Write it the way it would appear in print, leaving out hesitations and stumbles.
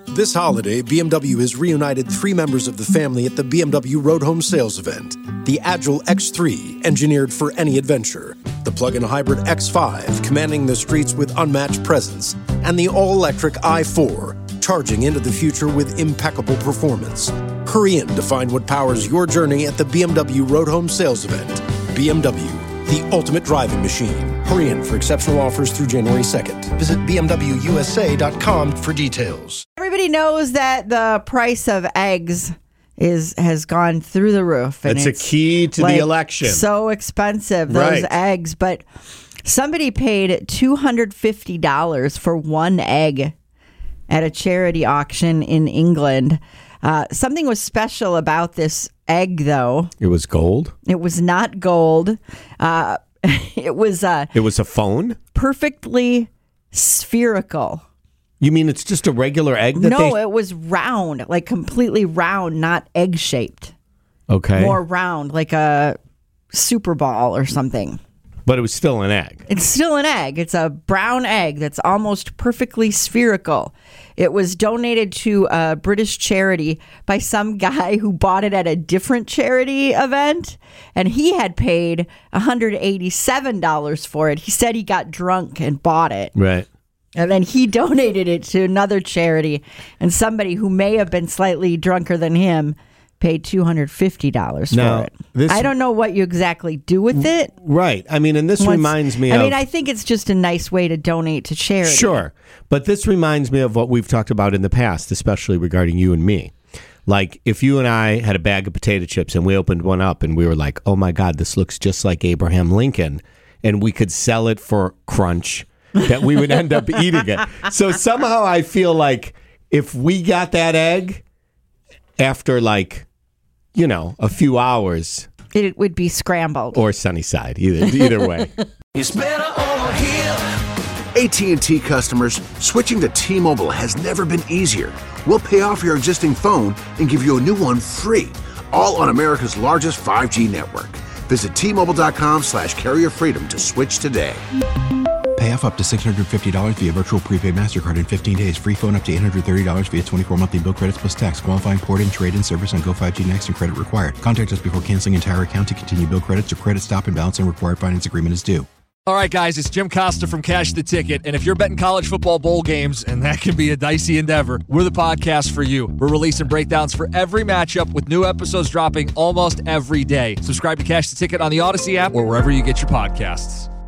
This holiday, BMW has reunited 3 members of the family at the BMW Road Home Sales event. The Agile X3, engineered for any adventure. The plug-in hybrid X5, commanding the streets with unmatched presence. And the all-electric i4, charging into the future with impeccable performance. Hurry in to find what powers your journey at the BMW Road Home Sales event. BMW, the ultimate driving machine. Hurry in for exceptional offers through January 2nd. Visit BMWUSA.com for details. Everybody knows that the price of eggs has gone through the roof. And it's a key to the election. So expensive, those eggs. But somebody paid $250 for one egg at a charity auction in England. Something was special about this egg, though. It was gold? It was not gold. It was a phone? Perfectly spherical. You mean it's just a regular egg? No, it was round, like completely round, not egg-shaped. Okay. More round, like a Super Ball or something. But it was still an egg. It's still an egg. It's a brown egg that's almost perfectly spherical. It was donated to a British charity by some guy who bought it at a different charity event, and he had paid $187 for it. He said he got drunk and bought it. Right. And then he donated it to another charity, and somebody who may have been slightly drunker than him paid $250 for it. I don't know what you exactly do with it. Right. I mean, and this reminds me of... I think it's just a nice way to donate to charity. Sure. But this reminds me of what we've talked about in the past, especially regarding you and me. Like, if you and I had a bag of potato chips and we opened one up and we were like, oh my God, this looks just like Abraham Lincoln, and we could sell it for crunch, that we would end up eating it. So somehow I feel like if we got that egg after a few hours, it would be scrambled or sunny side, either way. It's better over here. AT&T customers, switching to T-Mobile has never been easier. We'll pay off your existing phone and give you a new one free, all on America's largest 5G network. Visit T-Mobile.com/carrier freedom to switch today. Pay off up to $650 via virtual prepaid MasterCard in 15 days. Free phone up to $830 via 24 monthly bill credits plus tax. Qualifying port-in, trade-in service on Go 5G Next and credit required. Contact us before canceling entire account to continue bill credits or credit stop and balance and required finance agreement is due. All right, guys, it's Jim Costa from Cash the Ticket. And if you're betting college football bowl games, and that can be a dicey endeavor, we're the podcast for you. We're releasing breakdowns for every matchup with new episodes dropping almost every day. Subscribe to Cash the Ticket on the Odyssey app or wherever you get your podcasts.